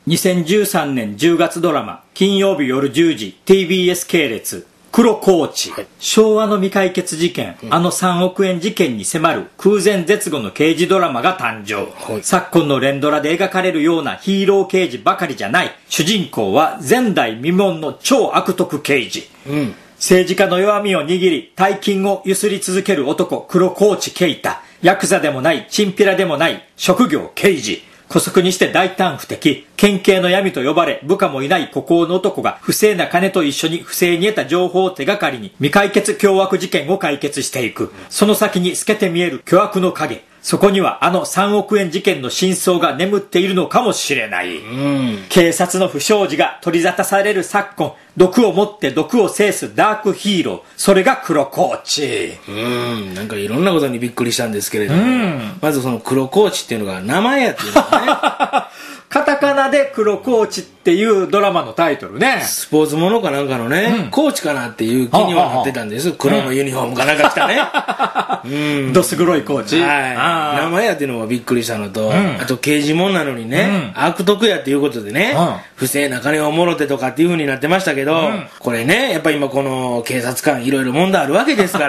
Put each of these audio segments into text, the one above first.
2013年10月ドラマ金曜日夜10時 TBS 系列黒コーチ、はい、昭和の未解決事件、あの3億円事件に迫る空前絶後の刑事ドラマが誕生、はい、昨今の連ドラで描かれるようなヒーロー刑事ばかりじゃない。主人公は前代未聞の超悪徳刑事、政治家の弱みを握り大金をゆすり続ける男黒コーチケイタ。ヤクザでもないチンピラでもない職業刑事。姑息にして大胆不敵、県警の闇と呼ばれ部下もいない孤高の男が不正な金と一緒に不正に得た情報を手がかりに未解決凶悪事件を解決していく。その先に透けて見える巨悪の影、そこにはあの3億円事件の真相が眠っているのかもしれない、警察の不祥事が取り沙汰される昨今、毒を持って毒を制すダークヒーロー、それが黒コーチ。 なんかいろんなことにびっくりしたんですけれども、まずその黒コーチっていうのが名前やっていうのがねカタカナで黒コーチっていうドラマのタイトルね。 スポーツものかなんかのね、コーチかなっていう気にはなってたんです。黒のユニフォームかなんか着たね。 どす黒いコーチ。 名前やっていうのもびっくりしたのと、あと刑事もんなのにね、悪徳やっていうことでね、不正な金をもろてとかっていう風になってましたけど、これね、やっぱり今この警察官いろいろ問題あるわけですから、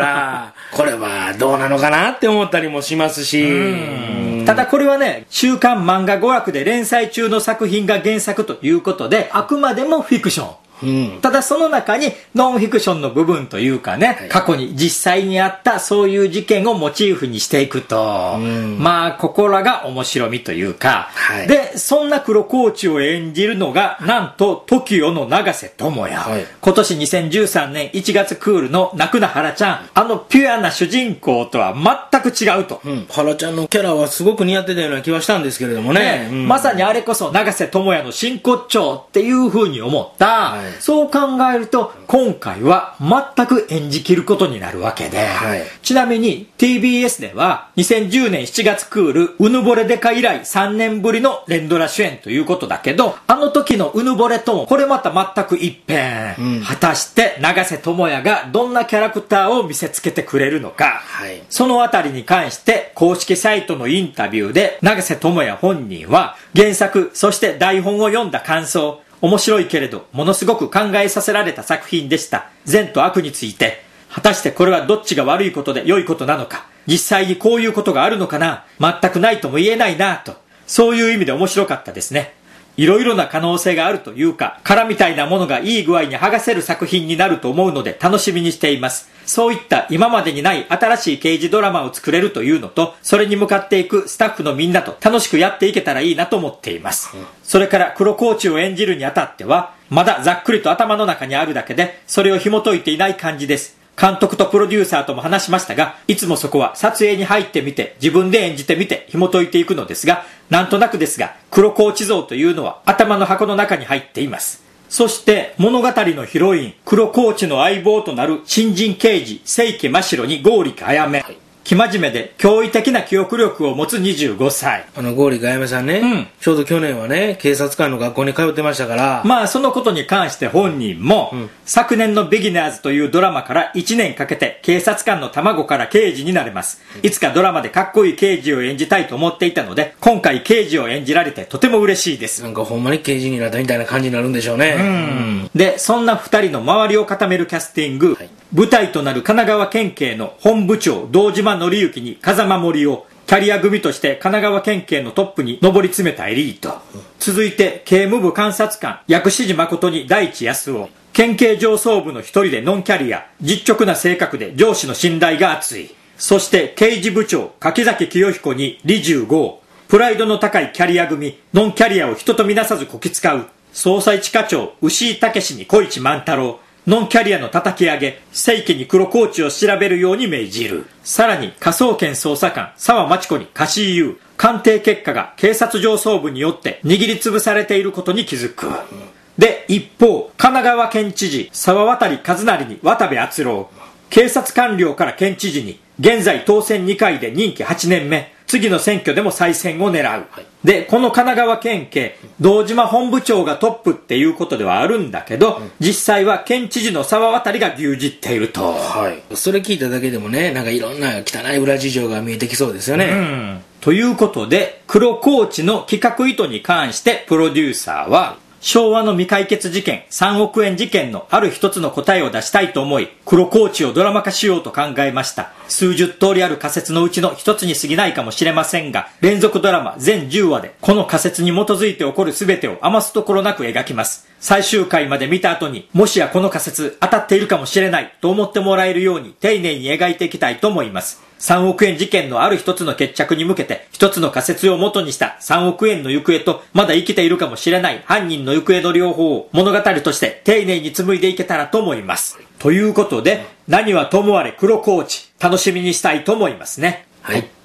これはどうなのかなって思ったりもしますし、 ただこれはね、週刊漫画娯楽で連載中の作品が原作ということで、あくまでもフィクション。ただその中にノンフィクションの部分というかね、過去に実際にあったそういう事件をモチーフにしていくと、まあここらが面白みというか、でそんな黒コーチを演じるのがなんと TOKIO の永瀬智也、今年2013年1月クールの泣くな原ちゃん、あのピュアな主人公とは全く違うと、 原ちゃんのキャラはすごく似合ってたような気はしたんですけれどもね、 まさにあれこそ永瀬智也の真骨頂っていう風に思った、そう考えると今回は全く演じきることになるわけで、ちなみに TBS では2010年7月クールうぬぼれデカ以来3年ぶりの連ドラ主演ということだけど、あの時のうぬぼれともこれまた全く一変、果たして永瀬智也がどんなキャラクターを見せつけてくれるのか、そのあたりに関して公式サイトのインタビューで永瀬智也本人は原作そして台本を読んだ感想、面白いけれどものすごく考えさせられた作品でした。善と悪について果たしてこれはどっちが悪いことで良いことなのか、実際にこういうことがあるのかな、全くないとも言えないなと、そういう意味で面白かったですね。いろいろな可能性があるというか、殻みたいなものがいい具合に剥がせる作品になると思うので楽しみにしています。そういった今までにない新しい刑事ドラマを作れるというのと、それに向かっていくスタッフのみんなと楽しくやっていけたらいいなと思っています。それから黒コーチを演じるにあたってはまだざっくりと頭の中にあるだけで、それを紐解いていない感じです。監督とプロデューサーとも話しましたが、いつもそこは撮影に入ってみて自分で演じてみて紐解いていくのですが、なんとなくですが黒コーチ像というのは頭の箱の中に入っています。そして物語のヒロイン黒コーチの相棒となる新人刑事清家真白に剛力あやめ、生真面目で驚異的な記憶力を持つ25歳。 剛力あやめさんね、ちょうど去年はね警察官の学校に通ってましたから、 まあそのことに関して本人も、昨年のビギナーズというドラマから1年かけて警察官の卵から刑事になれます、いつかドラマでかっこいい刑事を演じたいと思っていたので、今回刑事を演じられてとても嬉しいです。 なんかほんまに刑事になったみたいな感じになるんでしょうね。 でそんな2人の周りを固めるキャスティング、舞台となる神奈川県警の本部長堂島紀之に風間森夫、キャリア組として神奈川県警のトップに上り詰めたエリート、続いて刑務部監察官薬師寺誠に大地康夫、県警上層部の一人でノンキャリア、実直な性格で上司の信頼が厚い、そして刑事部長柿崎清彦に李重剛、プライドの高いキャリア組、ノンキャリアを人とみなさずこき使う捜査一課長牛井武に小市万太郎、ノンキャリアの叩き上げ清家に黒コーチを調べるように命じる。さらに科捜研捜査官沢真知子に貸し言う、鑑定結果が警察上層部によって握りつぶされていることに気づく。で一方神奈川県知事沢渡和成に渡部篤郎、警察官僚から県知事に、現在当選2回で任期8年目、次の選挙でも再選を狙う、でこの神奈川県警堂島本部長がトップっていうことではあるんだけど、実際は県知事の沢渡が牛耳っていると、 それ聞いただけでもね、なんかいろんな汚い裏事情が見えてきそうですよね。 ということで、黒コーチの企画意図に関してプロデューサーは、昭和の未解決事件、3億円事件のある一つの答えを出したいと思い、黒コーチをドラマ化しようと考えました。数十通りある仮説のうちの一つに過ぎないかもしれませんが、連続ドラマ全10話で、この仮説に基づいて起こる全てを余すところなく描きます。最終回まで見た後に、もしやこの仮説当たっているかもしれないと思ってもらえるように丁寧に描いていきたいと思います。3億円事件のある一つの決着に向けて、一つの仮説を元にした3億円の行方と、まだ生きているかもしれない犯人の行方の両方を物語として丁寧に紡いでいけたらと思います。ということで、何はともあれ黒コーチ、楽しみにしたいと思いますね。 はい。